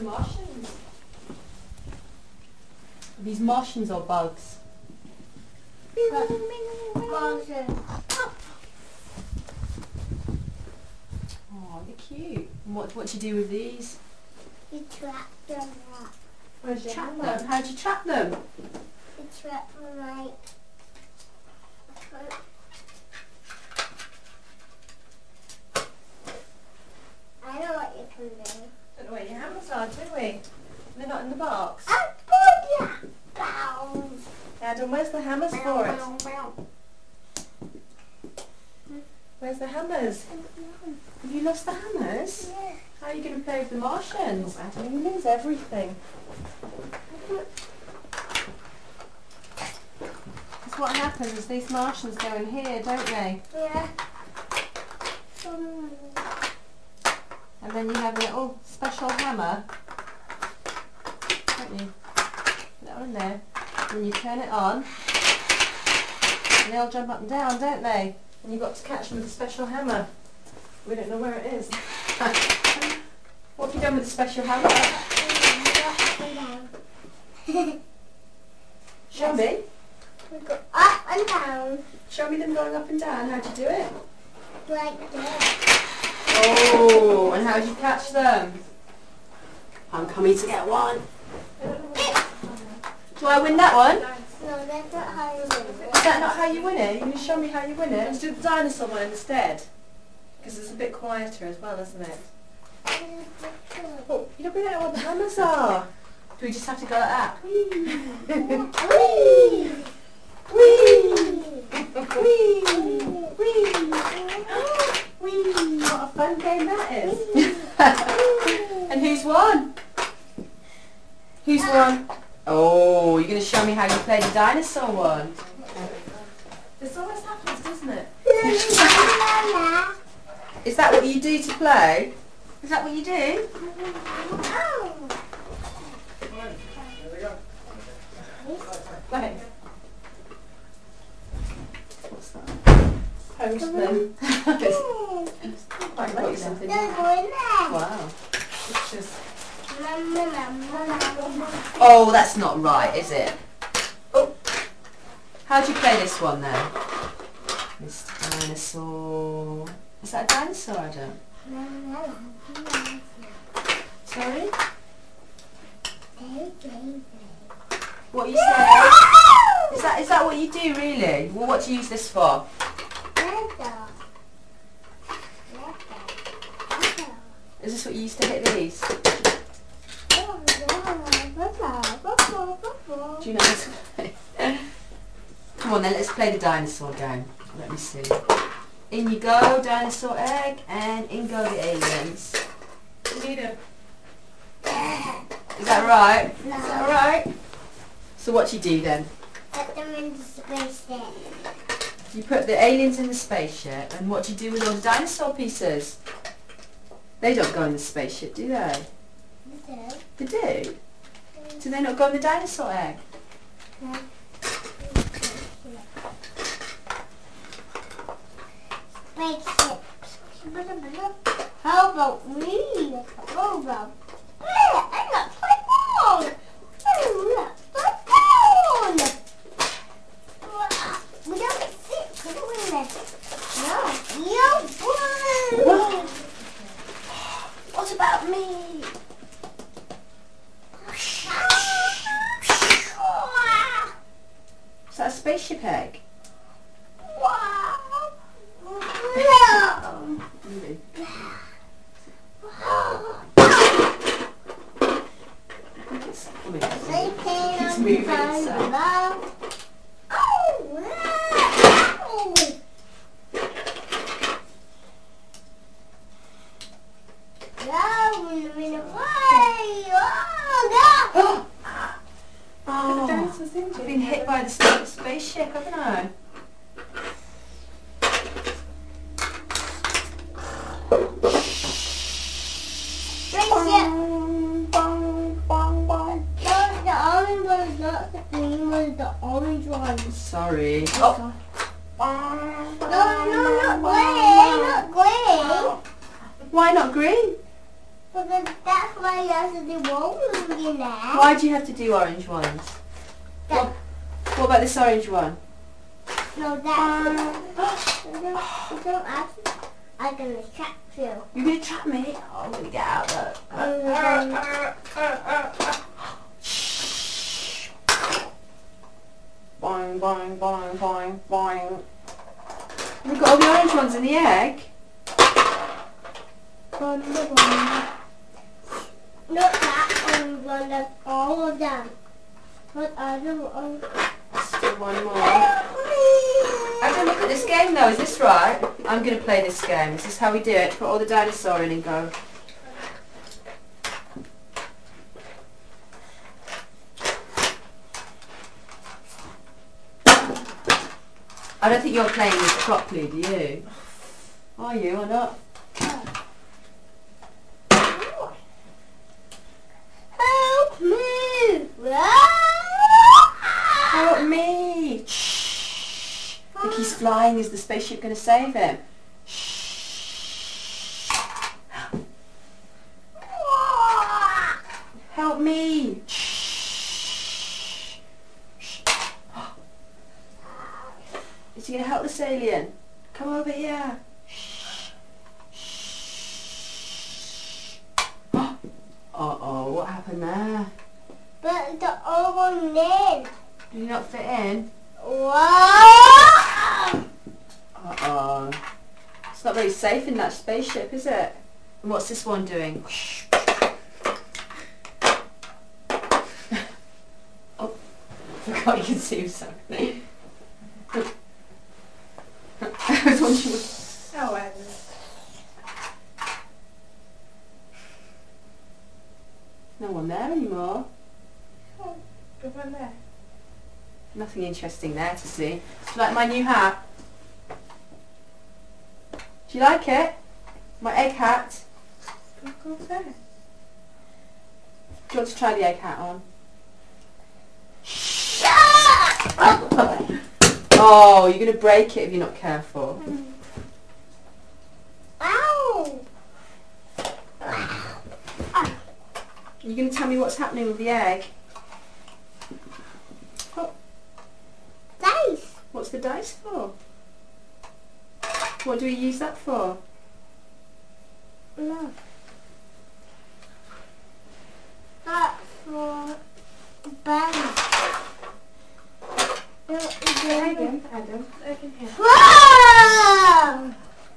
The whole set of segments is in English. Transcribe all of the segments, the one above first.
Martians. Are these Martians or bugs? Martian. Oh, they're cute. And what do you do with these? You trap them up. Where'd you trap them? How'd you trap them? You trap them right. I know what you can do. Don't know where your hammers are, do we? They're not in the box. Adam, where's the hammers for it? Where's the hammers? Have you lost the hammers? Yeah. How are you going to play with the Martians? Adam, you lose everything. That's what happens is these Martians go in here, don't they? Yeah. And then you have a little special hammer, don't you? Put that one in there. And then you turn it on. And they'll jump up and down, don't they? And you've got to catch them with a special hammer. We don't know where it is. What have you done with the special hammer? Show me. We go up and down. Show me them going up and down. How'd you do it? Like this. Oh, and how'd you catch them? I'm coming to get one. Do I win that one? No, that's not how you win it. Is that not how you win it? You can show me how you win it. Let's do the dinosaur one instead. Because it's a bit quieter as well, isn't it? Oh, you don't really know what the hammers are. Do we just have to go like that? Whee! Whee! Whee! Whee! What a fun game that is. And who's won? Who's won? Oh, you're going to show me how you play the dinosaur one. This always happens, doesn't it? Is that what you do to play? Is that what you do? Thanks. What's that? Postman. Quite like something. Wow. It's just... Oh, that's not right, is it? Oh. How do you play this one then? Mr. Dinosaur. Is that a dinosaur, Adam? Sorry? What you say? Is that what you do really? Well, what do you use this for? Is this what you used to hit these? Do you know how to play? Come on then, let's play the dinosaur game. Let me see. In you go, dinosaur egg, and in go the aliens. You need a... Is that right? No. Is that right? So what do you do then? Put them in the spaceship. You put the aliens in the spaceship, and what do you do with all the dinosaur pieces? They don't go in the spaceship, do they? They do? Do they not go in the dinosaur egg? No. Spaceships. How about me? How about I'm not phone. I'm not phone. We don't sit, could we? No. You won. What about me? Is that a spaceship egg? Wow. No. Really? It's moving itself. Oh, I've been hit by the spaceship, haven't I? The orange one. Sorry. Oh. No, not green, not green. Why not green? Well, then that's why you have to do one in there. Why do you have to do orange ones? That- What about this orange one? No, that's you don't have to. I'm going to trap you. You're going to trap me? Oh, I'm going to get out though. Boing, boing, boing, boing, boing. We've got all the orange ones in the egg. Not that one, that's all of them. What other one? Still one more. I don't look at this game though, is this right? I'm going to play this game. Is this how we do it? Put all the dinosaur in and go. I don't think you're playing this properly, do you? Are you or not? Help me! Help me! Shh. Look, he's flying. Is the spaceship going to save him? Shh. Help me! Shh. Shh. Is he going to help this alien? Come over here. Shh. Shh. Uh-oh, what happened there? But the other one in. Did he not fit in? Whoa! Uh-oh. It's not very safe in that spaceship, is it? And what's this one doing? Oh, forgot you could see something. I was wondering. Oh, Adam. No one there anymore. Good one there. Nothing interesting there to see. Do you like my new hat? Do you like it? My egg hat? Go there. Do you want to try the egg hat on? Oh, you're going to break it if you're not careful. Ow! Are you going to tell me what's happening with the egg? Dice. What's the dice for? What do we use that for? No. That's for bangs. Again, Adam. Again here. Whoa!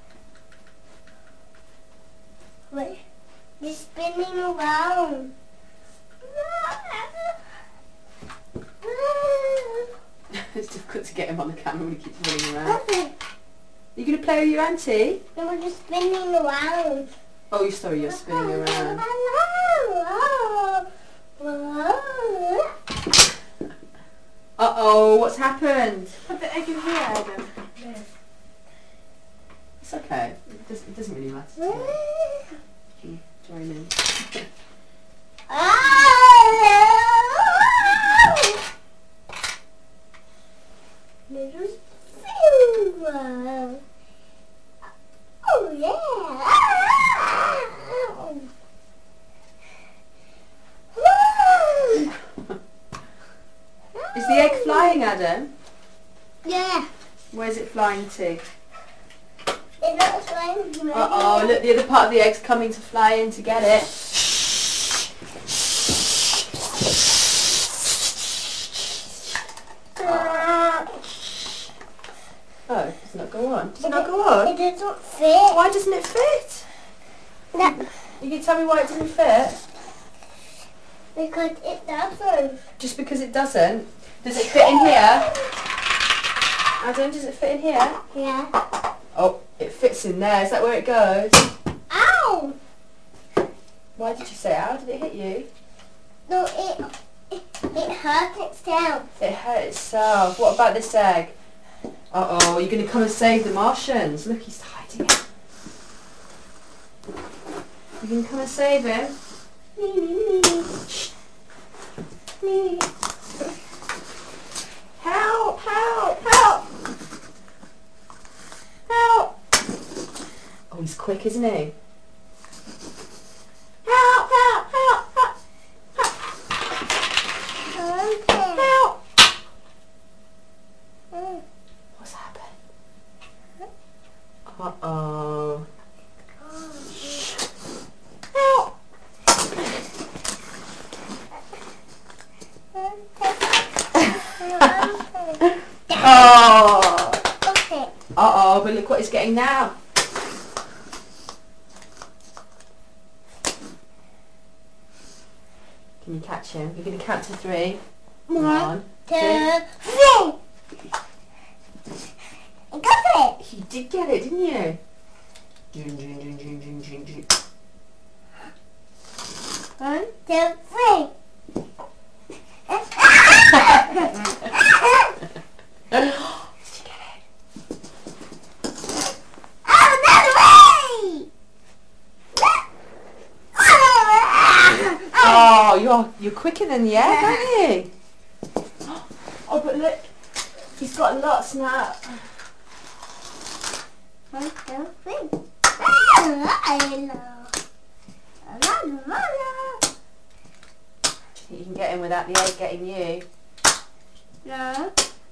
Wait, you're spinning around. It's difficult to get him on the camera when he keeps running around. Nothing. Are you going to play with your auntie? We're just spinning around. Oh, sorry, you're spinning around. Uh-oh, what's happened? Put the egg in here, Adam. There. It's okay. It doesn't really matter. To me. You can join in. Little silver. Oh yeah. Is the egg flying, Adam? Yeah. Where's it flying to? It's not flying. Uh-oh, look, the other part of the egg's coming to fly in to get it. Oh, does it not go on? Does it not go on? It doesn't fit. Why doesn't it fit? That, You can tell me why it doesn't fit? because it doesn't. Just because it doesn't? Does it fit in here? Adam, does it fit in here? Yeah. Oh, it fits in there. Is that where it goes? Ow! Why did you say ow? Did it hit you? No, it hurt itself. It hurt itself. What about this egg? Uh-oh, you're going to come and save the Martians. Look, he's hiding it. You can come and save him. Help! Help! Help! Help! Oh, he's quick, isn't he? Uh-oh. Oh. Okay. Uh-oh, but look what he's getting now. Can you catch him? You're going to count to 3. 1, 2, 3. 2. I got it. You did get it, didn't you? Ding, ding, ding, ding, ding, ding, ding. 1, 2, 3. Did you get it? Oh, no way! Oh, you're quicker than the egg, aren't you? Oh, but look, he's got lots now. 1, 2, 3. You can get him without the egg getting you. No.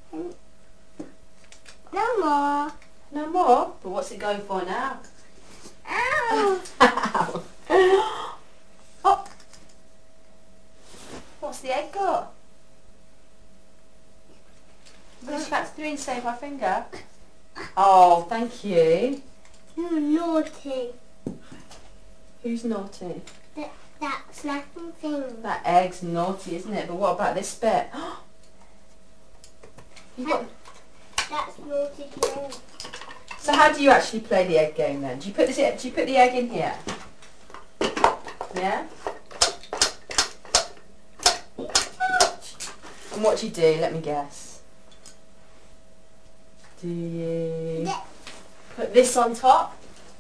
No more. No more? But what's it going for now? Ow. Ow. Oh. What's the egg got? Let's count to 3 and save my finger. Oh, thank you. You naughty. Who's naughty? That snapping thing. That egg's naughty, isn't it? But what about this bit? You got... That's naughty too. So how do you actually play the egg game then? Do you put the egg in here? Yeah? And what do you do? Let me guess. Do you put this on top?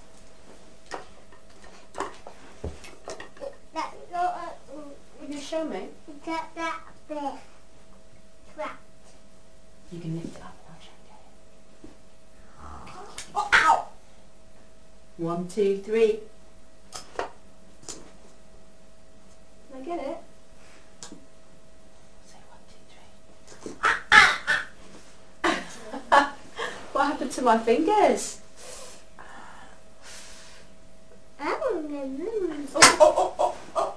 That's not You can show me. that bit. Crap. You can lift it up and I'll show you. Oh, ow! 1, 2, 3. Can I get it? Say 1, 2, 3. What happened to my fingers? Oh.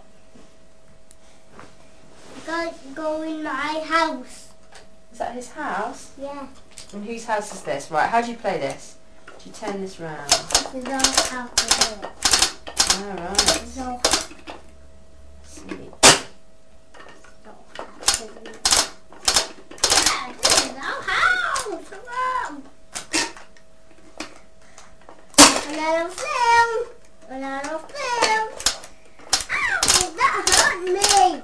Go in my house. Is that his house? Yeah. And whose house is this? Right, how do you play this? Do you turn this round? This is all how to do it. Alright. This is all See. how to do it. This is our house. Come on. Another film. Another film. Ow, that hurt me.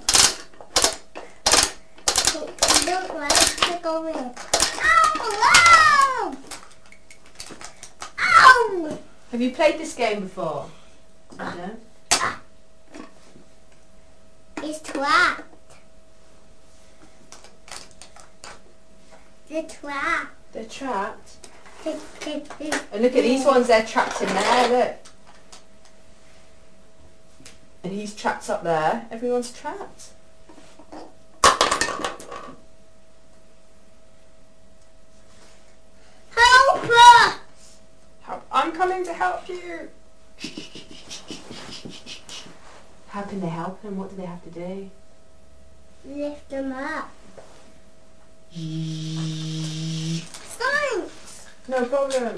Don't let it stick over here. Ow! Ow! Ow! Have you played this game before? No? It's trapped. They're trapped. They're trapped. And And look at these ones, they're trapped in there, look. And he's trapped up there. Everyone's trapped. Help us! Help. I'm coming to help you. How can they help him? What do they have to do? Lift them up. Thanks. No problem.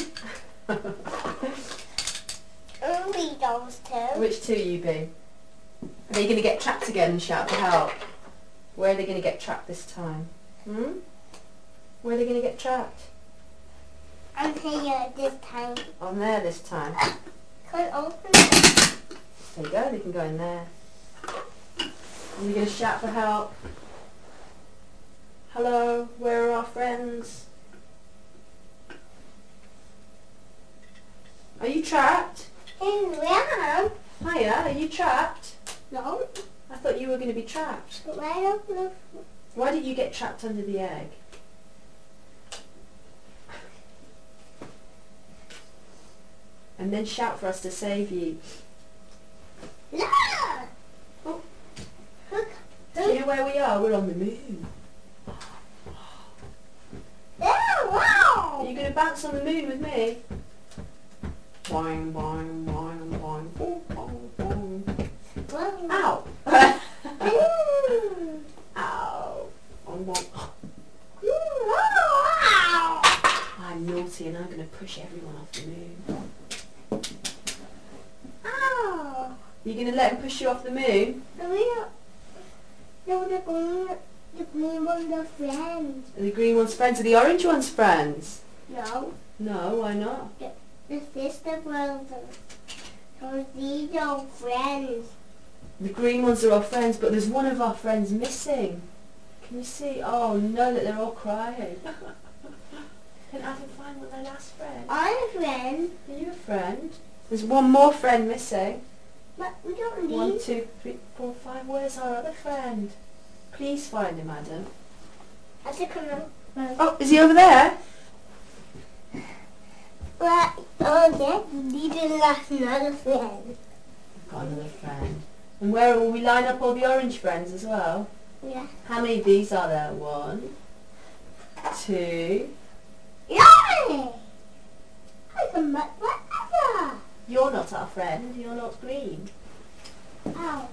Only those two. Which two you be? Are they going to get trapped again and shout for help? Where are they going to get trapped this time? Where are they going to get trapped? I'm here this time. On there this time. Can I open it? There you go, they can go in there. And you're going to shout for help. Hello, where are our friends? Are you trapped? Here I am. Hiya, are you trapped? No. I thought you were going to be trapped. But I don't know. Why did you get trapped under the egg? And then shout for us to save you. No. Oh. Look. Do you know where we are? We're on the moon. Yeah, wow. Are you going to bounce on the moon with me? boing, boing, boing, boing, boing, boing, boing. Whoa. Ow! Ooh. Ow! Boing, boing. Ow. I'm naughty and I'm going to push everyone off the moon. Ow. Are you going to let him push you off the moon? No, the green one's a friend. Are the green one's friends? Are the orange one's friends? No, No, why not? the sister brothers. So these are friends. The green ones are our friends, but there's one of our friends missing. Can you see? Oh no, that they're all crying. Can Adam find one their last friend? I'm a friend, Are you a friend? There's one more friend missing. but we don't need. 1, 2, 3, 4, 5. Where's our other friend? Please find him, Adam. I think I'm Oh, is he over there? Well, oh yeah, we need another friend. Got another friend. And where will we line up all the orange friends as well? Yeah. How many of these are there? 1, 2. Yay! I can make whatever. You're not our friend. You're not green. Ow.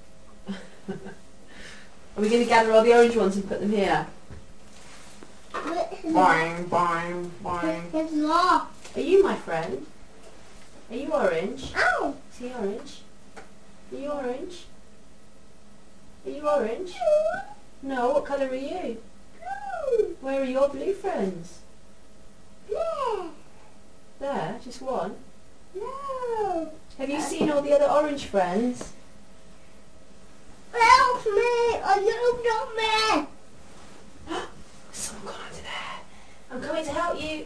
Are we going to gather all the orange ones and put them here? His Boing, boing, boing. law. Are you my friend? Are you orange? Ow. Is he orange? Are you orange? Are you orange? No, what colour are you? Where are your blue friends? Yeah. There, just one. No. Have you seen all the other orange friends? Help me! Oh, you don't me! Someone gone under there. I'm coming to help you.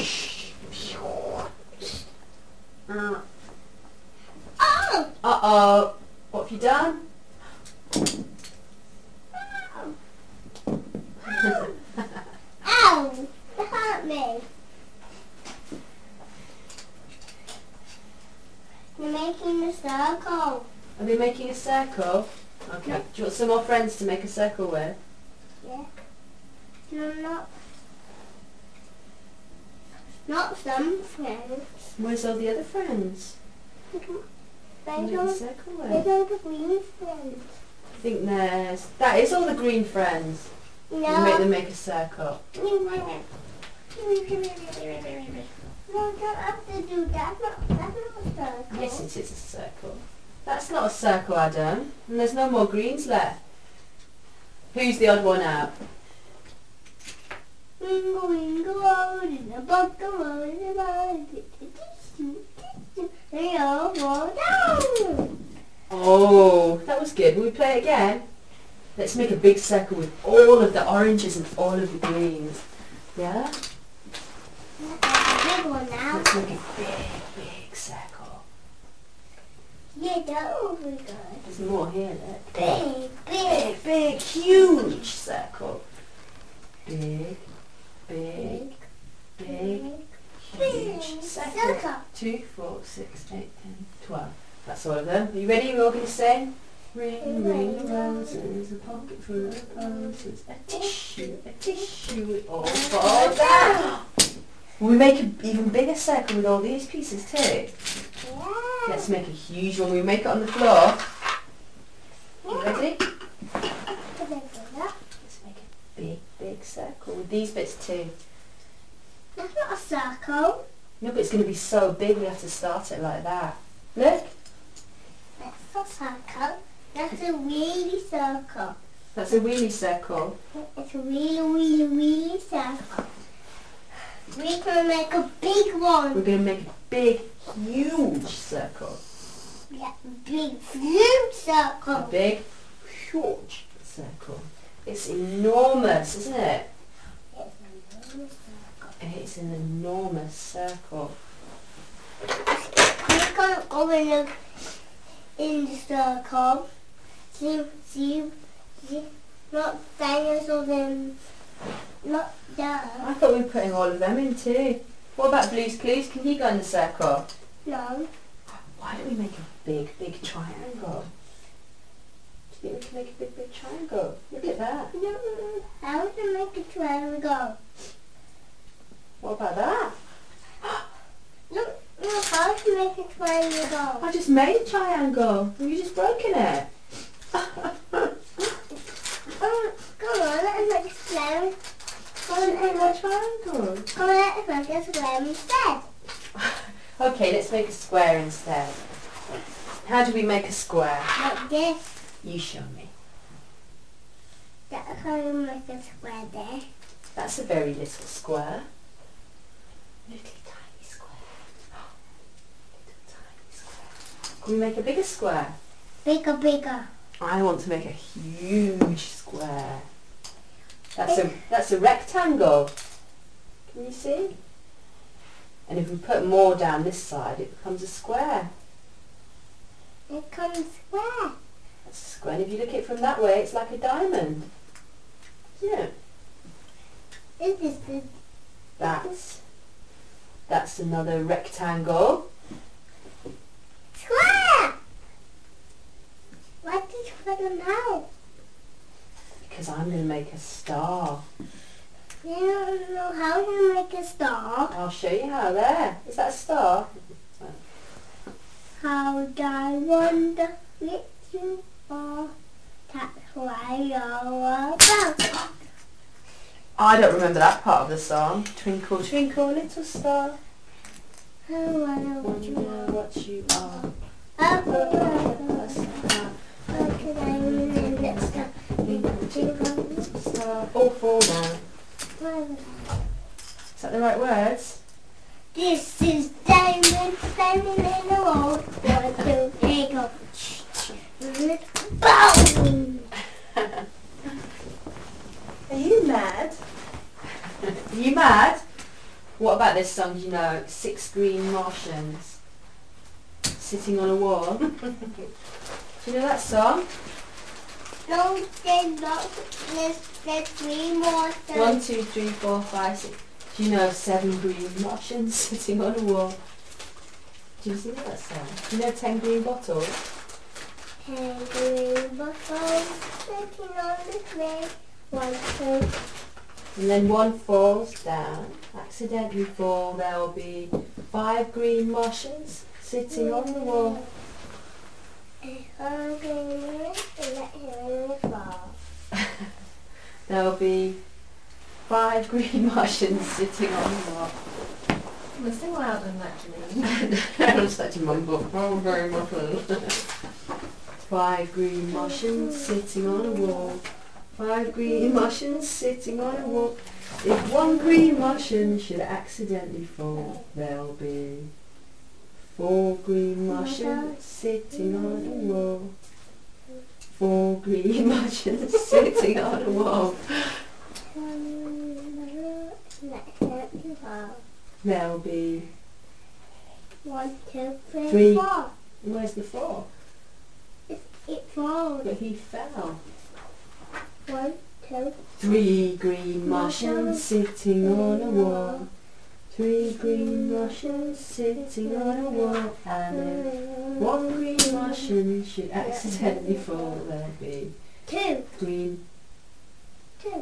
Oh! Uh-oh. What have you done? Ow! That hurt me. You're making a circle. Are they making a circle? Okay. No. Do you want some more friends to make a circle with? Yeah. No, not some friends. Where's all the other friends? They Make a don't, circle they with? don't agree friends. I think that is all the green friends. No. You make them make a circle. No, don't have to do that. That's not a circle. Yes, it is a circle. That's not a circle, Adam. And there's no more greens left. Who's the odd one out? Wingo, wingo, road in the bucket, road in the road. They all go down. Oh, that was good. Will we play it again? Let's make a big circle with all of the oranges and all of the greens. Yeah? That's a big one now. Let's make a big circle. Yeah, that will be good. There's more here, look. Big. Big, huge circle. Big, huge circle. 2, 4, 6, 8, 10, 12. That's all of them. Are you ready? We're all going to sing. Ring, ring the roses, a pocket full of roses, a tissue, it all falls out. Will we make an even bigger circle with all these pieces too? Yeah. Let's make a huge one. We make it on the floor. You ready? Let's make a big circle with these bits too. That's not a circle. No, but it's going to be so big we have to start it like that. Look, That's not a circle. That's a really circle. that's a wheelie circle. It's a really circle. We can make a big We're one. going to make a big, huge circle. Yeah, big, huge A circle. big, huge circle. It's enormous, isn't it? It's an enormous circle. We're gonna go in the circle. See, not dinosaurs and not that. I thought we were putting all of them in too. What about Blue's Clues? Can he go in the circle? No. Why don't we make a big triangle? Do you think we can make a big triangle? Look at that. No. How to make a triangle? What about that? Look, How to make a triangle? I just made a triangle. Have you just broken it? Come on, let's make a square. Why did you make a triangle? Come on, let's make a square instead. Okay, let's make a square instead. How do we make a square? Like this. You show me. That's how you make a square there. That's a very little square. Little tiny square. Little tiny square. Can we make a bigger square? Bigger, bigger. I want to make a huge square. That's a rectangle. Can you see? And if we put more down this side, it becomes a square. It comes square. That's a square. And if you look at it from that way, it's like a diamond. Yeah. This is the That's another rectangle. square. Why did you put them out? Because I'm going to make a star. You don't know how to make a star. I'll show you how. There. Is that a star? How do I wonder which you are? That's why you're about. I don't remember that part of the song. Twinkle, twinkle, little star. I wonder what you Wonder are. what you are. Oh, A star. how could I remember that stuff? Star. All four now. Is that the right words? This is diamond standing in the road. 1, 2, 3, go. Boom! Are you mad? Are you mad? What about this song? Do you know? 6 green Martians sitting on a wall. Do you know that song? Don't say not. There's 3 more. 1, 2, 3, 4, 5, 6. Do you know 7 green Martians sitting on a wall? Do you see that song? Do you know 10 green bottles? 10 green bottles sitting on the tray. 1, 2. And then one falls down, accidentally fall. There will be 5 green Martians sitting on the wall. I'm going to let him fall. There will be 5 green Martians sitting on the wall. Well, sing louder than that, Janine. I'm such a mumble. Oh, very muffled. 5 green Martians sitting on a wall. 5 green Martians sitting on a wall. If 1 green Martian should accidentally fall, there'll be 4 green Martians sitting on a wall. 4 green Martians sitting on a wall. Let him fall. There'll be 1, 2, 3, 3. 4. Where's the 4? It falls. But he fell. 1, 2. 3 green Martians sitting on a wall. 3 green Martians sitting on a wall. And if 1 green Martian should accidentally fall, there'll be 2. green 2.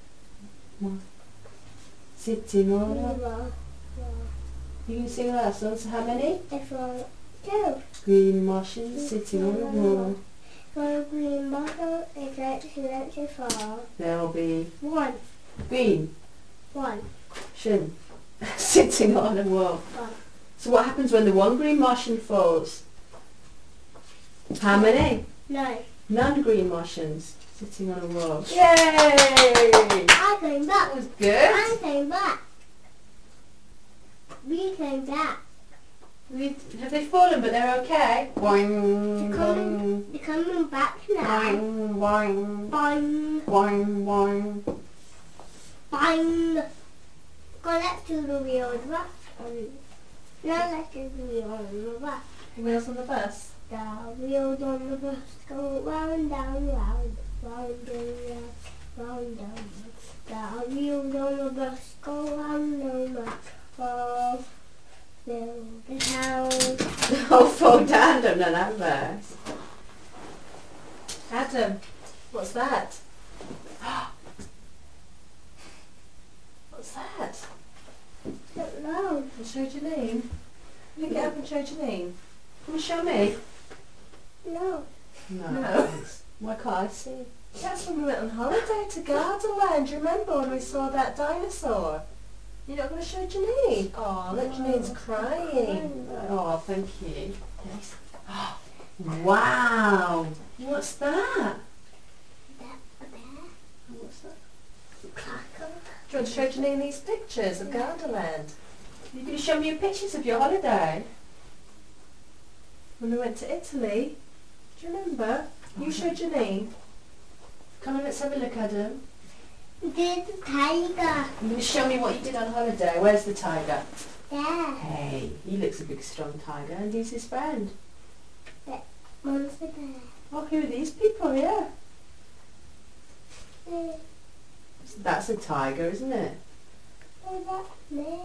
sitting on a wall. You can sing that song. So how many? If 2. Green Martians sitting on a wall. 1 green bottle is accidentally fall. There'll be 1. green 1. Martian sitting on a wall. 1. So what happens when the 1 green Martian falls? How many? 9. None green Martians sitting on a wall. Yay! I came back. That was good. I came back. We came back. Have they fallen but they're okay? Boing, boing, They're coming back now. boing, boing, Boing. boing, boing. Boing. Go, let's do the wheel on the bus. Now let's do the wheel on the bus. Wheels on the bus. The wheels on the bus go round, down, round, round, and round, down. The wheels on the bus go round, down, round. Oh, fill the town. Oh, fall down, don't know that verse. Adam, what's that? What's that? Don't know. I'll show Janine. Look it up and show Janine. Can you show me? No. No. Thanks. Why can't I see? That's when we went on holiday to Gardaland. Do you remember when we saw that dinosaur? You're not going to show Janine? Oh, look, Janine's crying. Oh, thank you. Yes. Oh, wow. What's that? That's a bear. What's that? Cracker. Do you want to show Janine these pictures of Gardaland? You're going to show me your pictures of your holiday? When we went to Italy. Do you remember? You showed Janine. Come on, let's have a look, Adam. There's a tiger. You're going to show me what you did on holiday. Where's the tiger? There. Hey, he looks a big strong tiger, and who's his friend? Monster bear. Oh, who are these people here? Hey, That's a tiger, isn't it? that's me.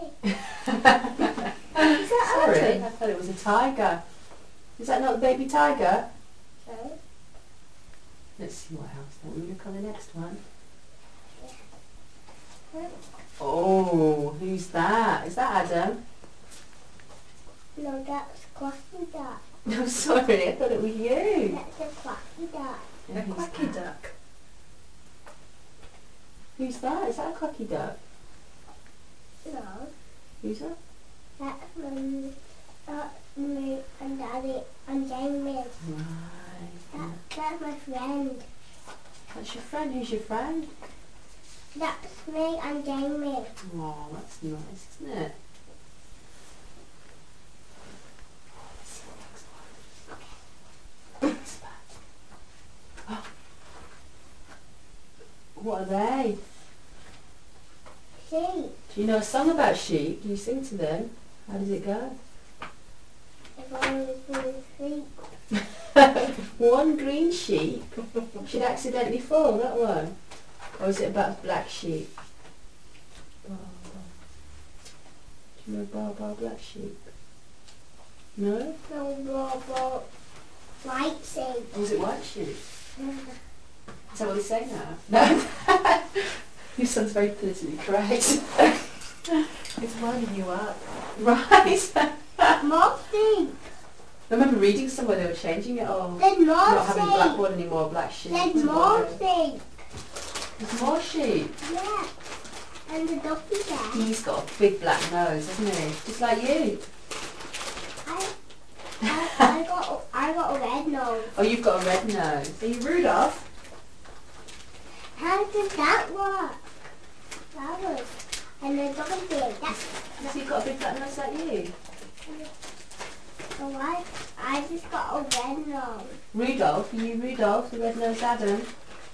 Is that Sorry. Adam? I thought it was a tiger. Is that not the baby tiger? So, Let's see what else. Let me look on the next one. Oh, who's that? Is that Adam? no, that's Quacky Duck. No, sorry, I thought it was you. That's a Quacky Duck. A And who's quacky that? duck. Who's that? Is that a quacky duck? No, Who's that? that's me and Daddy and Jamie. Right. That's my friend. That's your friend. Who's your friend? That's me and Jamie. Oh, that's nice, isn't it? Let's see the next one. What's that? Oh. What are they? Sheep. Do you know a song about sheep? Do you sing to them? How does it go? If I was in sleep. One green sheep should accidentally fall, that one. Or is it about black sheep? Bar, bar. Do you know bar, bar, black sheep? No? No, blah, white sheep. Or is it white sheep? Is that what they say now? No? Your son's very politically correct. It's winding you up. Right. More sheep. I remember reading somewhere they were changing it all. There's more Not having sheep. blackboard anymore, black sheep. There's more sheep. There's more sheep. Yeah. And the ducky there. He's got a big black nose, hasn't he? Just like you. I got a red nose. Oh, you've got a red nose. Are you Rudolph? How does that work? That was. And the ducky there. That's So you've got a big black nose like you. so I just got a red nose. Rudolph, are you Rudolph, the red-nosed Adam?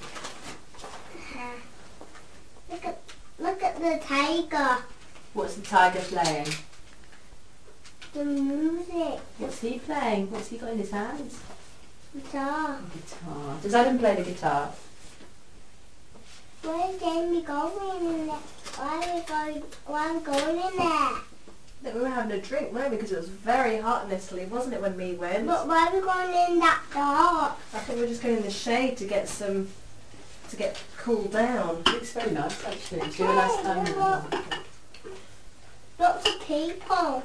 Look at the tiger. What's the tiger playing? The music. What's he playing? What's he got in his hands? Guitar. A guitar. Does Adam play the guitar? Where's Jamie going in there? Why are we going in there? I think we were having a drink, weren't we? Because it was very hot in Italy, wasn't it, when we went? But why are we going in that dark? I think we're just going in the shade to get cooled down. It's very nice actually. It's really nice time. Okay, look. Lots of people.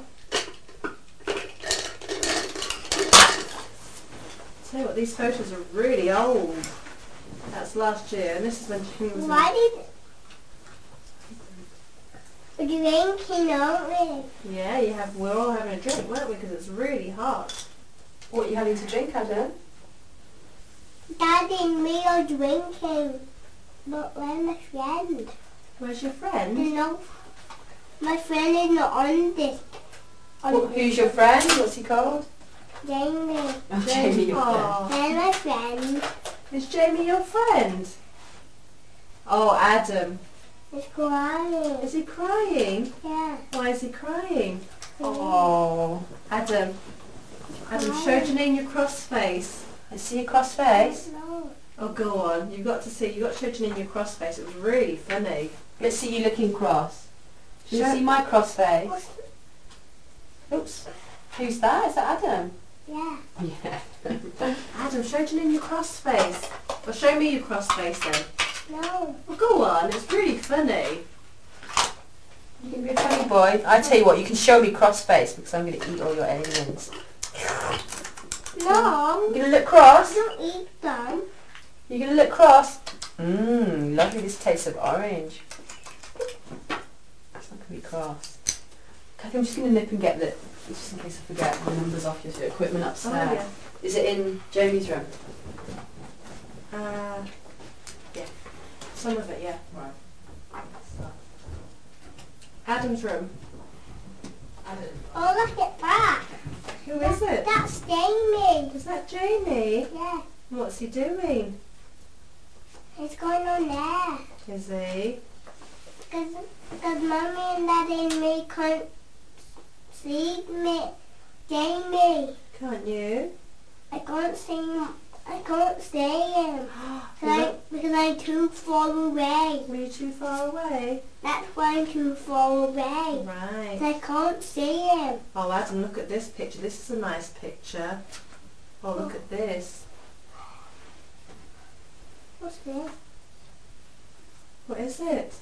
Tell you what, these photos are really old. That's last year, and this is when she was. Why did we drinking, aren't we? Yeah, we're all having a drink, weren't we? Because it's really hot. What are you having to drink, Adam? Daddy and me are drinking. But where's my friend? Where's your friend? No, my friend is not on this. Who's your friend? What's he called? Jamie. Oh, Jamie, your friend. Aw. Where's my friend? Is Jamie your friend? Oh, Adam. He's crying. Is he crying? Yeah. Why is he crying? Oh, Adam, show Janine your cross face. I see your cross face. No. Oh, go on. You've got to show Janine your cross face. It was really funny. Let's see you looking cross. Should you Show- see my cross face? What's- Oops. Who's that? Is that Adam? Yeah. Yeah. Adam, show Janine your cross face. Well, show me your cross face then. No. Well, go on. It's really funny. You can be a funny boy. I tell you what, you can show me cross-face because I'm going to eat all your aliens. No. You're going to look cross? Don't eat them. You're going to look cross? Mmm, lovely, this tastes of orange. It's not going to be cross. Okay, I'm just going to nip and get the, just in case I forget, the numbers off your equipment upstairs. Oh, yeah. Is it in Jamie's room? Yeah. Some of it, yeah. Right. Adam's room. Adam. Oh, look at that. Who is it? That's Jamie. Is that Jamie? Yeah. What's he doing? He's going on there. Is he? Because Mummy and Daddy and me can't see me. Jamie. Can't you? I can't see him. I can't see him. Because I'm too far away. Were you too far away? That's why I'm too far away. Right. I can't see him. Oh, Adam, look at this picture. This is a nice picture. Oh, look at this. What's this? What is it?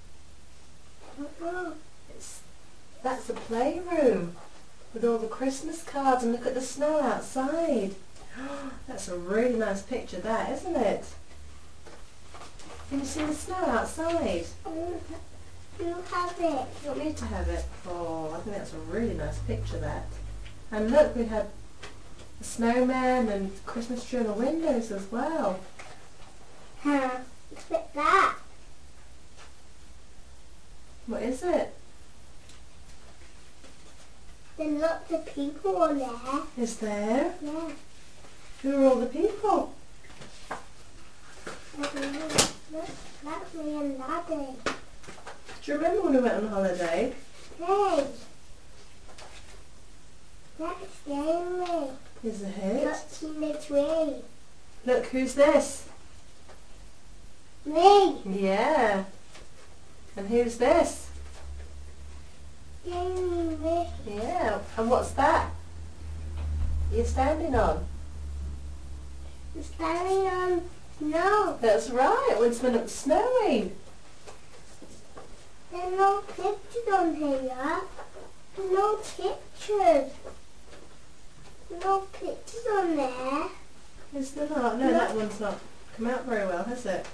Oh, That's the playroom with all the Christmas cards, and look at the snow outside. That's a really nice picture, that, isn't it? Can you see the snow outside? you have it. You want me to have it? Oh, I think that's a really nice picture, that. And look, we had a snowman and Christmas tree on the windows as well. Huh? Look at that. What is it? There's lots of people on there. Is there? Yeah. Who are all the people? Look, that's me and Daddy. Do you remember when we went on holiday? Hey. That's Jamie. Is it? Look in the tree. Look, who's this? Me. Yeah. And who's this? Jamie, me. Yeah. And what's that? You're standing on? It's standing on snow. That's right, it's when it's snowing. There's no pictures on here. No pictures. No pictures on there. Is there not? No, that one's not come out very well, has it?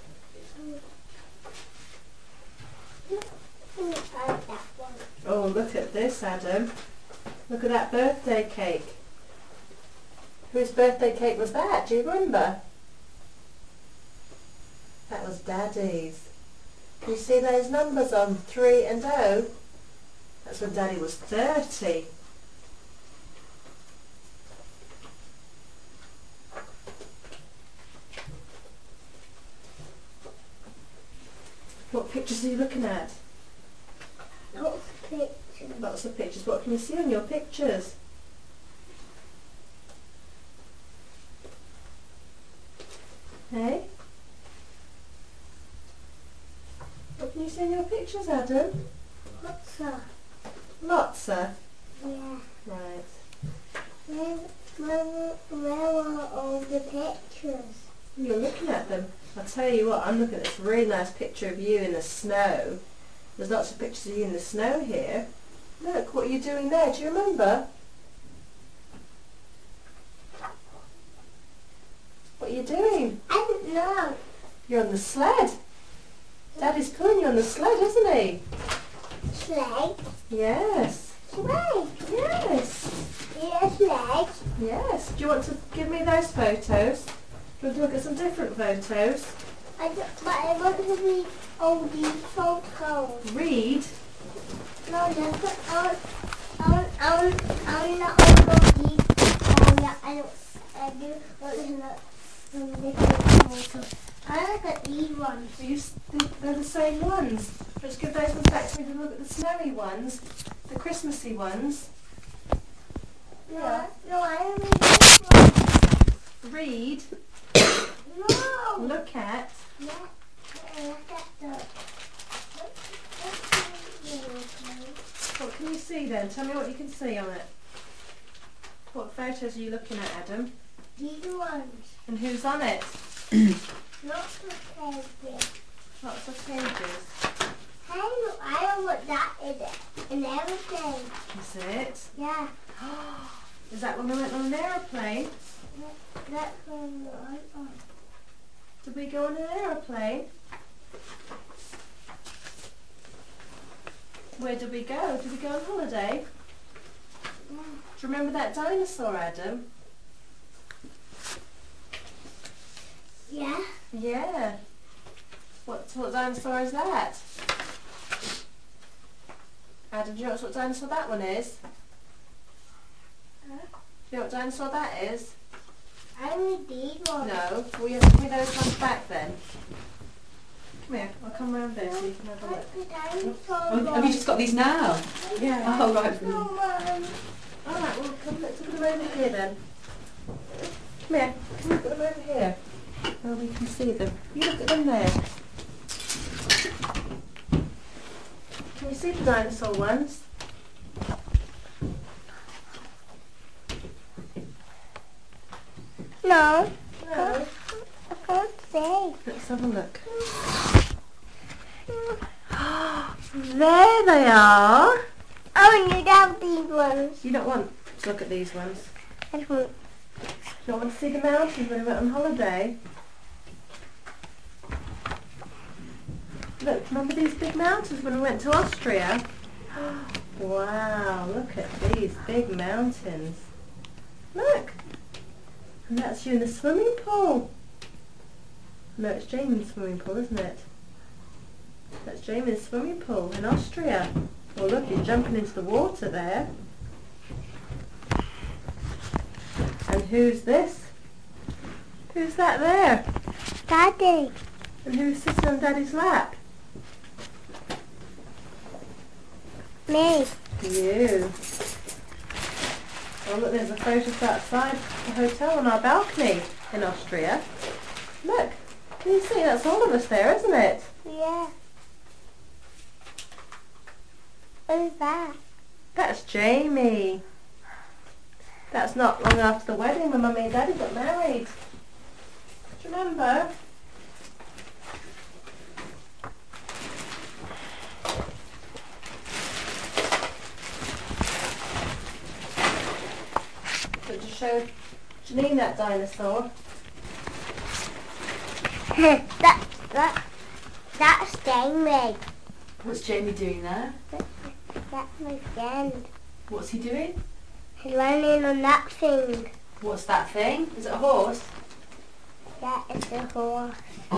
I like that one. Oh, look at this, Adam. Look at that birthday cake. Whose birthday cake was that? Do you remember? That was Daddy's. Can you see those numbers on 3 and 0? That's when Daddy was 30. What pictures are you looking at? Lots of pictures. Lots of pictures. What can you see on your pictures? Hey? What can you see in your pictures, Adam? What's that? Lots, sir. Yeah. Right. Where are all the pictures? You're looking at them. I'll tell you what, I'm looking at this really nice picture of you in the snow. There's lots of pictures of you in the snow here. Look, what are you doing there? Do you remember? What are you doing? I don't know. You're on the sled. Daddy's pulling you on the sled, isn't he? Sled? Yes. Sled? Yes. Yeah, sled. Yes. Do you want to give me those photos? Do you want to look at some different photos? But I want to read all these photos. Read. No, just I want not all of these. I do want to look at some different photos. I look at these ones. You think they're the same ones? Let's give those ones back to me to look at the snowy ones, the Christmassy ones. No, I don't need this one. Read. No. Look at. Yeah, look at the. What can you see then? Tell me what you can see on it. What photos are you looking at, Adam? These ones. And who's on it? Lots of pages. Lots of pages. I don't want that in it. And then Is it? Yeah. Is that when we went on an aeroplane? That's when Did we go on an aeroplane? Where did we go? Did we go on holiday? yeah. Do you remember that dinosaur, Adam? Yeah. Yeah. What dinosaur is that? Adam, do you know what dinosaur that one is? Huh? Do you know what dinosaur that is? I only did one. No. Will you give me those ones back then? Come here. I'll come round there so you can have a look. What's the dinosaur Oh, have you just got these now? Yeah. Oh, right. one? Alright, well, come, let's put them over here then. Come here. Can we put them over here? Where we can see them. You look at them there. Can you see the dinosaur ones? No. No. I can't see. Let's have a look. There they are. Oh, you have these ones. You don't want to look at these ones. I just want. You don't want to see the mountains when we went on holiday. Look, remember these big mountains when we went to Austria? Wow, look at these big mountains. Look. And that's you in the swimming pool. No, it's Jamie in the swimming pool, isn't it? That's Jamie in the swimming pool in Austria. Well, look, he's jumping into the water there. And who's this? Who's that there? Daddy. And who's sitting on Daddy's lap? Me. You. Oh, look, there's a photo outside the hotel on our balcony in Austria. Look, can you see? That's all of us there, isn't it? Yeah. Who's that? That's Jamie. That's not long after the wedding when Mummy and Daddy got married. Do you remember? So to show Janine that dinosaur. That's Jamie. What's Jamie doing there? That's my friend. What's he doing? He's running on that thing. What's that thing? Is it a horse? Yeah, it's a horse.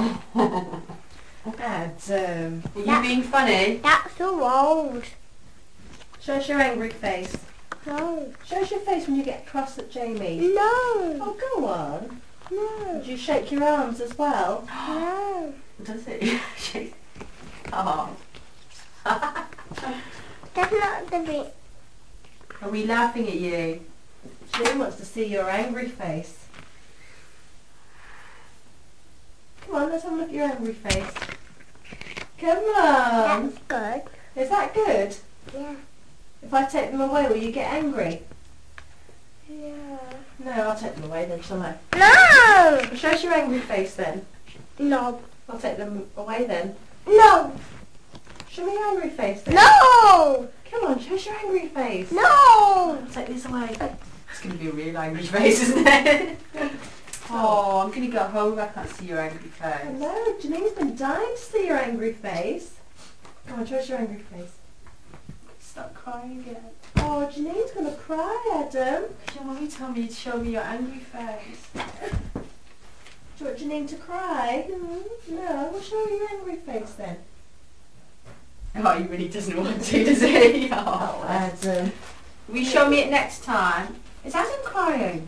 Adam. Are you being funny? That's so old. Show us your angry face. No. Show us your face when you get cross at Jamie. No. Oh, go on. No. Do you shake your arms as well? No. Does it? Oh. That's not the bit. Are we laughing at you? Janine wants to see your angry face. Come on, let's have a look at your angry face. Come on. That's good. Is that good? Yeah. If I take them away, will you get angry? No. No, I'll take them away then, shall I? No. Well, show us your angry face then. No. I'll take them away then. No. Show me your angry face then. No. Come on, show us your angry face. No. I'll take these away. It's going to be a real angry face, isn't it? Oh, I'm going to go home. I can't see your angry face. Hello, Janine's been dying to see your angry face. Come on, show us your angry face. Stop crying again. Oh, Janine's going to cry, Adam. Your mummy told me to show me your angry face. Do you want Janine to cry? No, we'll show you your angry face then. Oh, he really doesn't want to, does he? Oh, Oh. Adam. Will you show me it next time? Is Adam crying?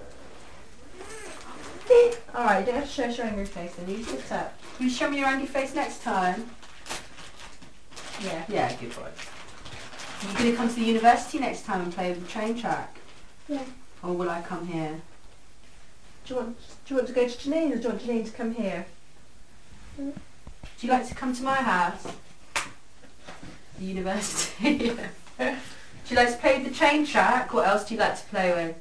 Alright, you don't have to show us your angry face then. You sit up. Will you show me your angry face next time? Yeah. Yeah, good boy. Are you going to come to the university next time and play with the train track? Yeah. Or will I come here? Do you want to go to Janine or do you want Janine to come here? Do you like to come to my house? The university? Do you like to play with the train track? What else do you like to play with?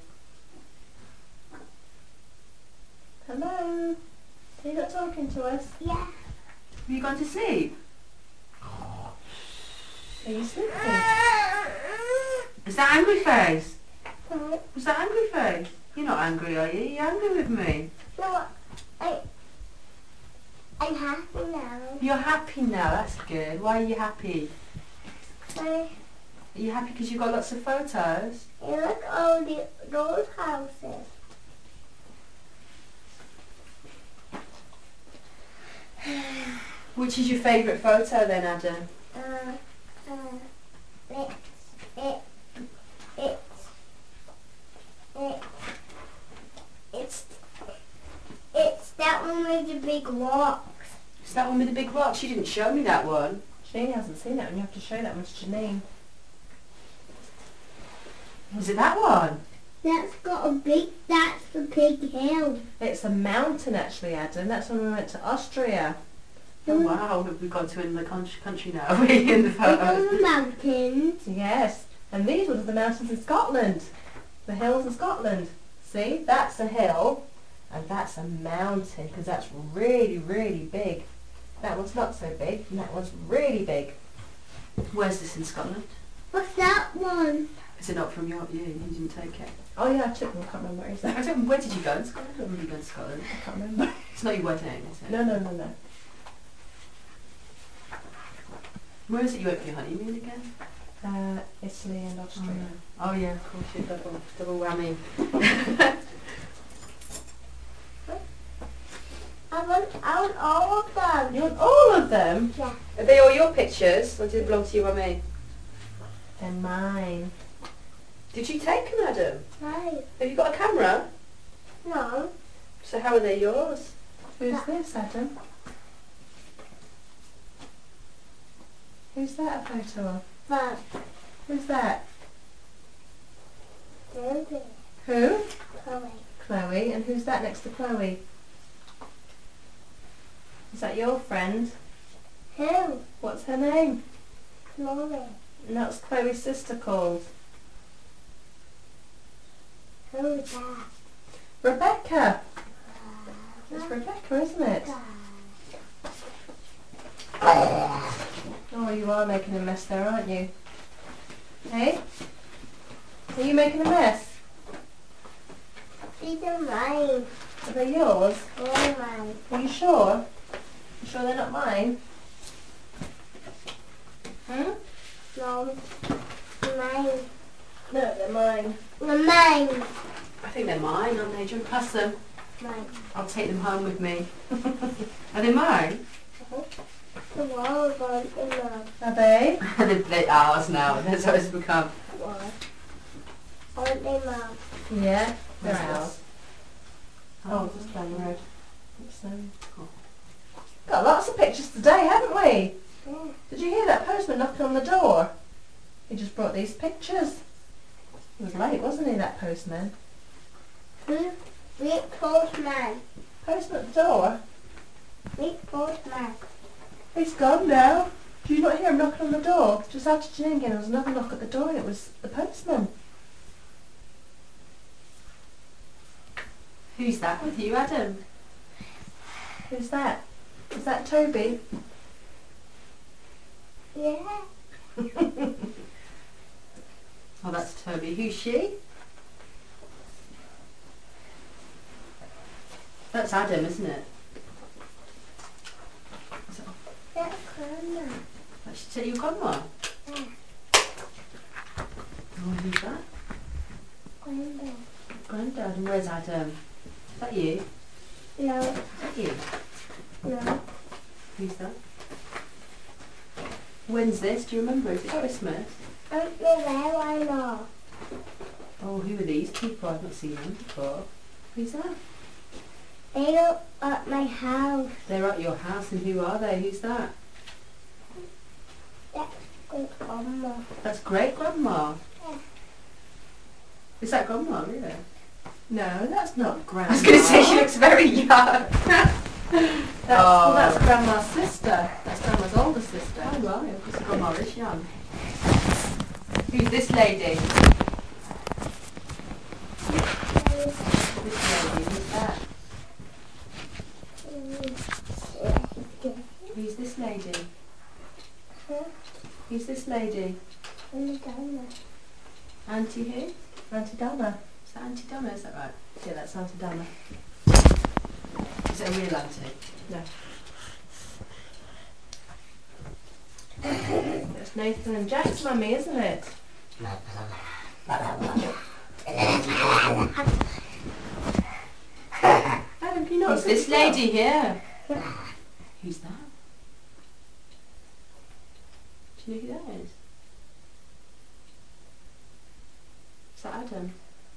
Hello? Are you not talking to us? Yeah. Have you gone to sleep? Are you sleeping? Is that angry face? No, Was that angry face? You're not angry, are you? You're angry with me. I'm happy now. You're happy now, that's good. Why are you happy? I Are you happy because you've got lots of photos? look all those houses. Which is your favourite photo then, Adam? It's that one with the big rocks. Is that one with the big rock? She didn't show me that one. Janine hasn't seen that one. You have to show that one to Janine. Was it that one? That's the big hill. It's a mountain actually, Adam. That's when we went to Austria. Oh wow, we've gone to in the country now, are we, in the Those are photo? the mountains. Yes, and these were the mountains in Scotland. The hills in Scotland. See, that's a hill and that's a mountain because that's really, really big. That one's not so big and that one's really big. Where's this in Scotland? What's that one? Is it not from you? You didn't take it. Oh yeah, I took them. I can't remember where is I that. don't, where did you go in Scotland? I don't remember you going to Scotland. I can't remember. It's not your wedding, is it? No. Where is it you went for your honeymoon again? Italy and Austria. Oh yeah, of course, you double whammy. I want all of them. You want all of them? Yeah. Are they all your pictures, or did it belong to you or me? They're mine. Did you take them, Adam? Right. Have you got a camera? No. So how are they yours? Who's this, Adam? Who's that a photo of? But Who's that? Ruby. Who? Chloe. Chloe. And who's that next to Chloe? Is that your friend? Who? What's her name? Chloe. And that's Chloe's sister called Who's that? Rebecca. It's Rebecca, isn't it? Oh, you are making a mess there, aren't you? Hey? Are you making a mess? These are mine. Are they yours? All mine. Are you sure? You sure they're not mine? Hmm? No. Mine. No, they're mine. Mine. I think they're mine, aren't they? Do you want to pass them? Mine. I'll take them home with me. Are they mine? The wall aren't enough. Are they? They're ours now. That's how it's become. Why? Aren't they, Mum? Yeah, they're Where's ours. this? Oh, just down the road. Got lots of pictures today, haven't we? Yeah. Did you hear that postman knocking on the door? He just brought these pictures. He was late, wasn't he, that postman? Who? Big postman. Postman at the door? Big postman. He's gone now. Did you not hear him knocking on the door? Just after Janine again, there was another knock at the door and it was the postman. Who's that with you, Adam? Who's that? Is that Toby? Yeah. Oh, that's Toby. Who's she? That's Adam, isn't it? That's Grandma. That's your grandma. Yeah. Oh, who's that? Grandma. Granddad. And where's Adam? Is that you? No. Is that you? No. Who's that? When's this? Do you remember? Is it Christmas? I don't know where I know. Oh, who are these people? I've not seen them before. Who's that? They are at my house. They're at your house, and who are they? Who's that? That's good Grandma. That's great grandma. Yeah. Is that grandma, really? No, that's not Grandma. I was going to say she looks very young. That's Grandma's sister. That's Grandma's older sister. Oh, right, of course grandma is young. Who's this lady? This lady, who's that? Who's this lady? Huh? Who's this lady? Grandma. Auntie who? Auntie Donna. Is that Auntie Donna, is that right? Yeah, that's Auntie Donna. Is it a real auntie? No. It's Nathan and Jack's mummy, isn't it? Adam, can you not Who's sit this still? lady here? Who's that? Do you know who that is? Is that Adam?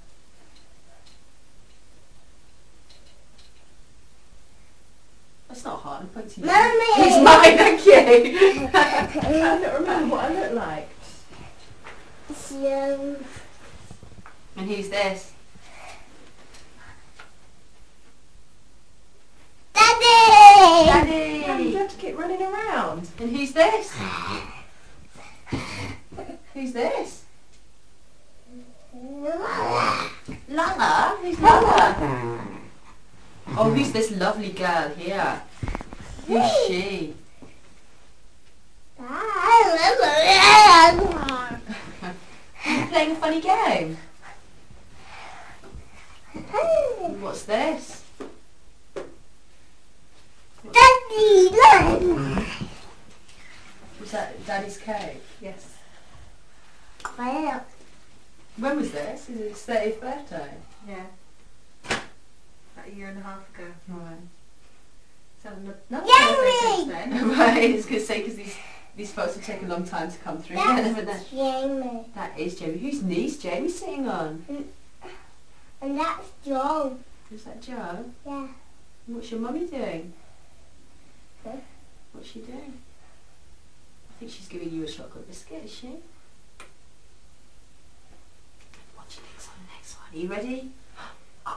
That's not hard, I'm pointing you. Mummy! He's mine, thank you! I don't remember what I look like. It's you. And who's this? Daddy! Daddy, Daddy! you have to keep running around. And who's this? Who's this? Lala? Who's Lala? Oh, who's this lovely girl here? Who's she? Are you playing a funny game? What's this? Daddy, look! Was that Daddy's cake? Yes. Well, When was this? Is it his 30th birthday? Yeah. About a year and a half ago. Right. Is that another Yummy! birthday since then? Right, I was going to say because these photos will take a long time to come through. that's Jamie. That is Jamie. Whose knees Jamie sitting on? And that's Joe. Is that Joe? Yeah. And what's your mummy doing? Huh? What's she doing? I think she's giving you a chocolate biscuit, is she? What's your next one? The next one. Are you ready? Oh.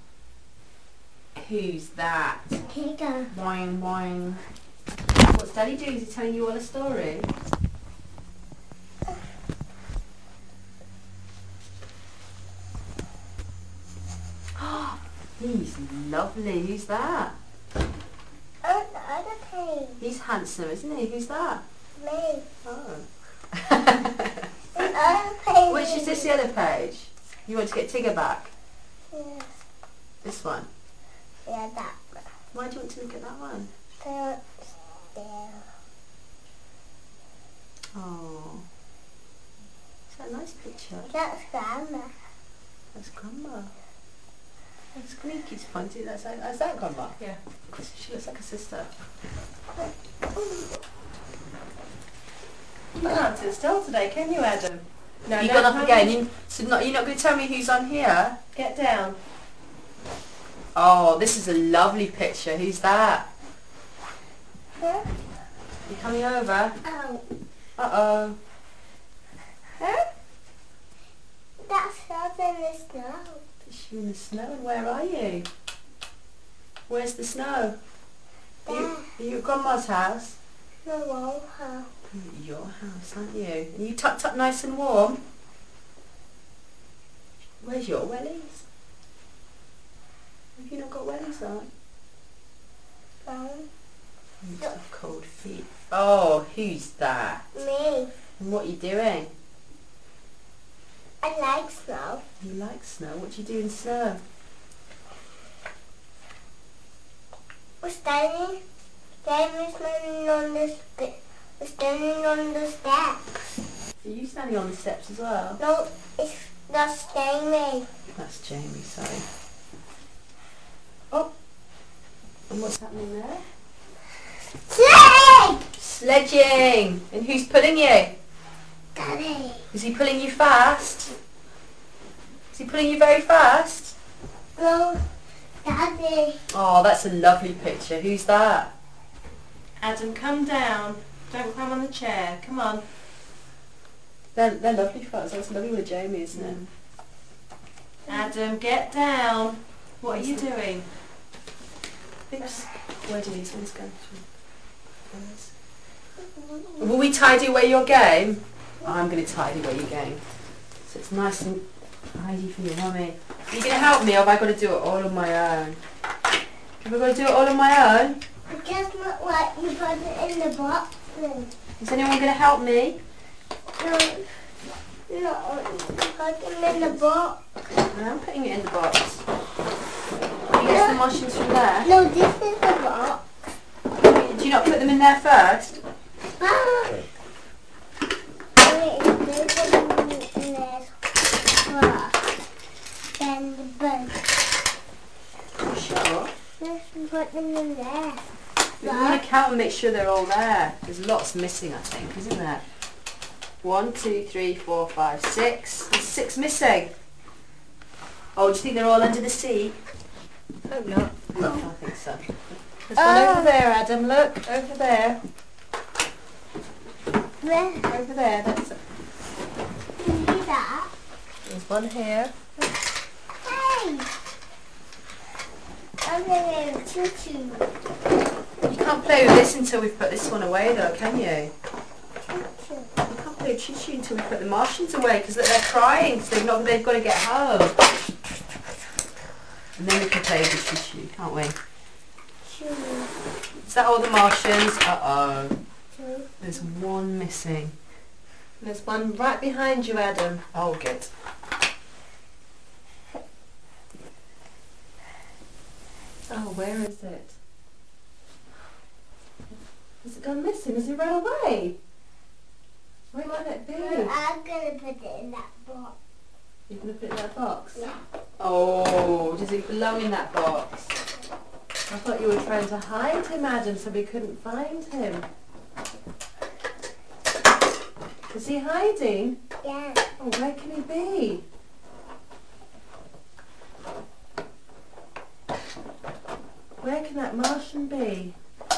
Who's that? Kika. Boing, boing. What's Daddy doing? Is he telling you all a story? He's lovely. Who's that? Oh, the other page. He's handsome, isn't he? Who's that? Me. Oh. The other page. Which is this, the other page? You want to get Tigger back? Yeah. This one? Yeah, that one. Why do you want to look at that one? So, there. Oh. Is that a nice picture? That's Grandma. That's Grandma. That's Squeaky's pointy. Is that Grandma? Yeah. She looks like a sister. You can't sit still today, can you, Adam? No, You don't got up hide. again. You're not going to tell me who's on here? Get down. Oh, this is a lovely picture. Who's that? Huh? You coming over? Oh. Uh-oh. Huh? That's us in the snow. Is she in the snow? And where are you? Where's the snow? There. Are you at Grandma's house? The wall house. You're at your house, aren't you? Are you tucked up nice and warm? Where's your wellies? Have you not got wellies on? You have cold feet. Oh, who's that? Me. And what are you doing? I like snow. You like snow? What do you do in snow? We're standing on the steps. Are you standing on the steps as well? No, that's Jamie. That's Jamie, sorry. Oh! And what's happening there? Sled! Sledging! And who's pulling you? Daddy. Is he pulling you fast? Is he pulling you very fast? No, Daddy. Oh, that's a lovely picture. Who's that? Adam, come down. Don't climb on the chair. Come on. They're lovely photos. That's lovely with Jamie, isn't it? Adam, get down. What are you doing? Oops. Where do these ones go? Will we tidy away your game? I'm going to tidy away your game. So it's nice and tidy for your mummy. Are you going to help me or have I got to do it all on my own? Have I got to do it all on my own? Just look like you put it in the box. Is anyone going to help me? No, you put in the box. I'm putting it in the box. You get some marshmallows from there? No, this is the box. Do you not put them in there first? Wait, they put them in there first. Then the bug. You sure? Let's put them in there. We want to count and make sure they're all there. There's lots missing, I think, isn't there? 1, 2, 3, 4, 5, 6. There's 6 missing. Oh, do you think they're all under the seat? Hope not. No, I think so. There's one over there, Adam. Look, over there. Where? Over there. That's it. Can you do that? There's one here. Hey! I'm going to choo-choo. You can't play with this until we've put this one away, though, can you? Choo-choo. You can't play with choo-choo until we put the Martians away, because they're crying, so they've got to get home. And then we can play with the choo-choo, can't we? Choo. Is that all the Martians? Uh-oh. Choo. There's one missing. There's one right behind you, Adam. Oh, good. Oh, where is it? Has it gone missing? Has it run away? Where might it be? I'm going to put it in that box. You're going to put it in that box? Yeah. Oh, does it belong in that box? I thought you were trying to hide him, Adam, so we couldn't find him. Is he hiding? Yeah. Oh, where can he be? Where can that Martian be?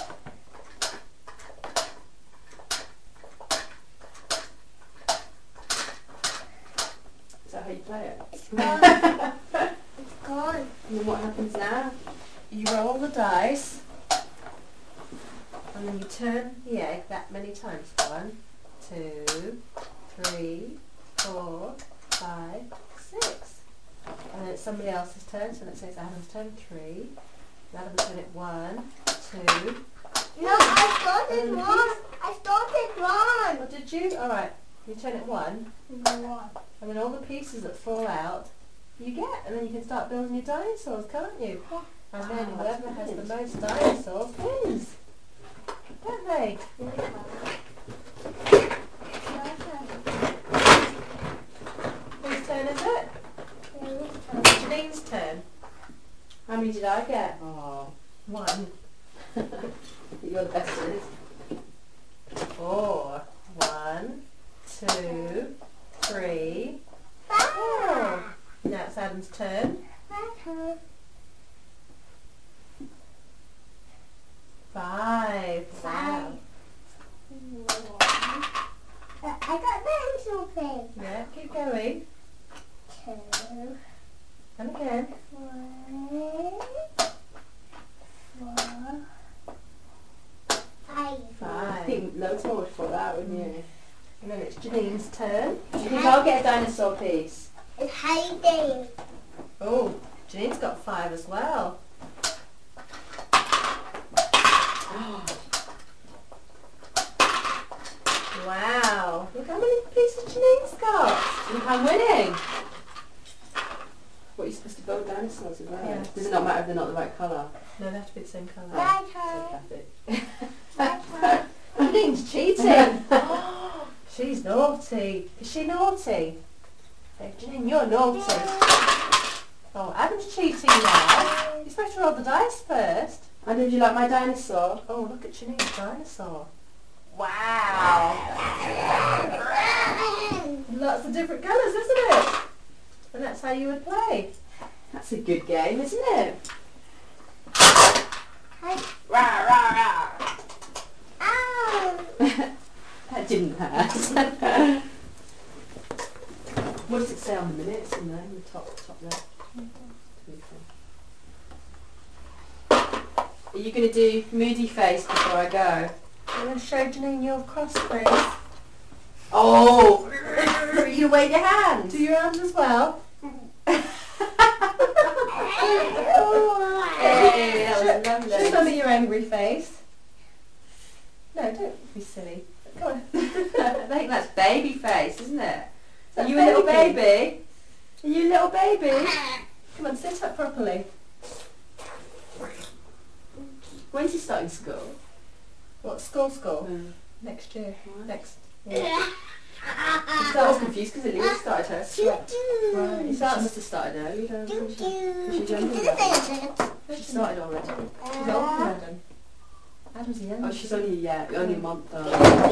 Is that how you play it? It's gone. It's gone. And then what happens now? You roll the dice, and then you turn the egg that many times. 1, 2, 3, 4, 5, 6. And then it's somebody else's turn, so let's say it's Adam's turn. 3. Adam's turn it 1, 2. No, I started wrong. I started wrong. What did you? Alright, you turn it 1, and then all the pieces that fall out, you get, and then you can start building your dinosaurs, can't you? And then whoever has the most dinosaurs wins. Don't they? Whose turn is it? Janine's turn. How many did I get? Oh, 1, you're the best at this. 4. 1, 2, 3, 4. Now it's Adam's turn. 5. Wow. I got pencil thing. Yeah, keep going. 2, And again. 3, 4, 5. 5. I think loads more would fall out, wouldn't you? And then it's Janine's turn. Do you think I'll get a dinosaur piece? It's hiding. Oh, Janine's got 5 as well. Wow. Look how many pieces Janine's got. Look, I'm winning! What, you're supposed to build dinosaurs as well? Yeah. Does it not matter if they're not the right colour? No, they have to be the same colour. My So turn. Kathy. My turn. Janine's cheating. She's naughty. Is she naughty? Hey, Janine, you're naughty. Oh, Adam's cheating now. You're supposed to roll the dice first. And did you like my dinosaur? Oh, look at Janine's dinosaur. Wow! Lots of different colours, isn't it? And that's how you would play. That's a good game, isn't it? Hi. Rah, rah, rah. Ow. That didn't hurt. What does it say on the minutes in there, in the top left? Are you going to do moody face before I go? I'm going to show Janine your cross face. Oh! You wave your hand! Do your arms as well. Hey, that was lovely. Show Mummy your angry face. No, don't be silly. Come on. I think that's baby face, isn't it? that Are you a little baby? baby? Are you a little baby? Come on, sit up properly. When's he starting school? What, school? Next year. Next. Yeah. I was confused because Lily started her school. Right. She must have started early though, didn't she? She's younger than She started already. She's older than Adam. Adam's young. Oh, she's only a month though.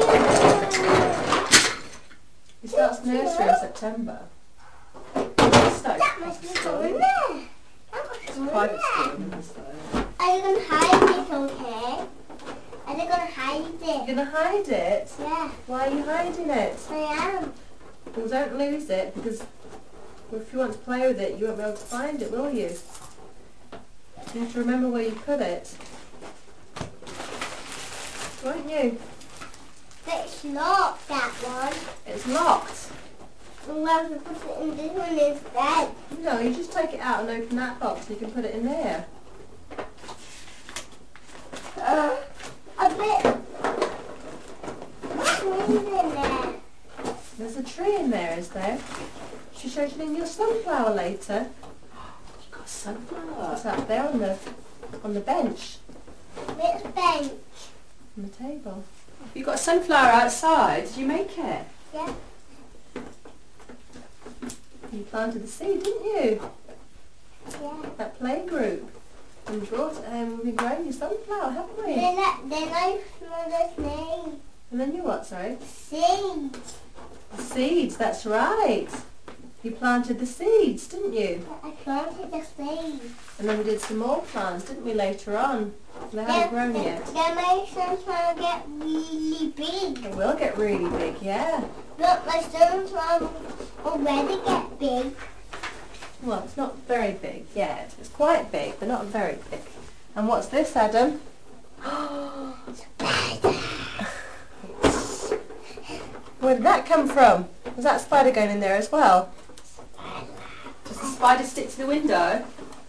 He starts nursery in September. He started That must be school. going there. That must be It's going private there. school, isn't it, so. Are you going to hide it, okay? Are you going to hide You're it? going to hide it? Yeah, Why are you hiding it? I am. Well, don't lose it, because if you want to play with it, you won't be able to find it, will you? You have to remember where you put it. Won't you? But it's locked, that one. It's locked. We'll have to put it in this one instead. No, you just take it out and open that box, you can put it in there. A bit. What's in there? There's a tree in there, is there? She showed you in your sunflower later. You've got a sunflower. It's up there on the bench, Which bench? on the table. You've got a sunflower outside. Did you make it? Yeah. You planted the seed, didn't you? Yeah. That play group. And brought it home. We've been growing your sunflower, haven't we? Then I smell the name. And then you what, sorry? Seeds. The seeds, that's right. You planted the seeds, didn't you? I planted the seeds. And then we did some more plants, didn't we, later on? They haven't grown yet. Then my sunflower get really big. They will get really big, yeah. But my sunflower already get big. Well, it's not very big yet. It's quite big, but not very big. And what's this, Adam? Where did that come from? Was that spider going in there as well? Does the spider stick to the window?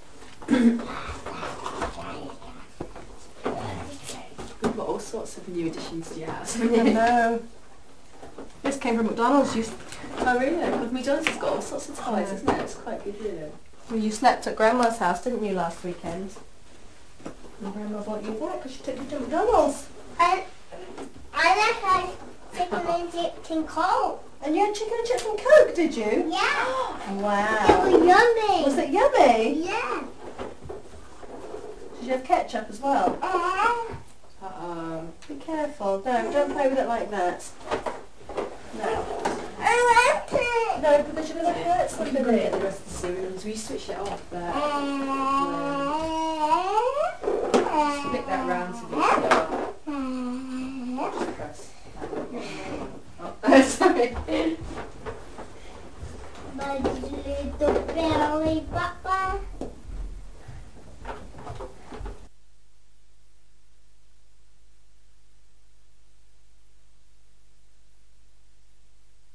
We've got all sorts of new additions to your house, haven't you? No. This came from McDonald's. Oh really? Because McDonald's has got all sorts of toys, isn't it? It's quite good, isn't it? Well, you slept at Grandma's house, didn't you, last weekend? And Grandma bought you that because she took you to McDonald's. I like chicken and chips and Coke. And you had chicken and chips and Coke, did you? Yeah. Wow. It was yummy. Was it yummy? Yeah. Did you have ketchup as well? Be careful. No, don't play with it like that. No. I want it. No, because you're going to hurt We can go and get the somebody. rest of the cereals. We switched it off there. Flick that round so we can press. Oh, sorry. My little belly button.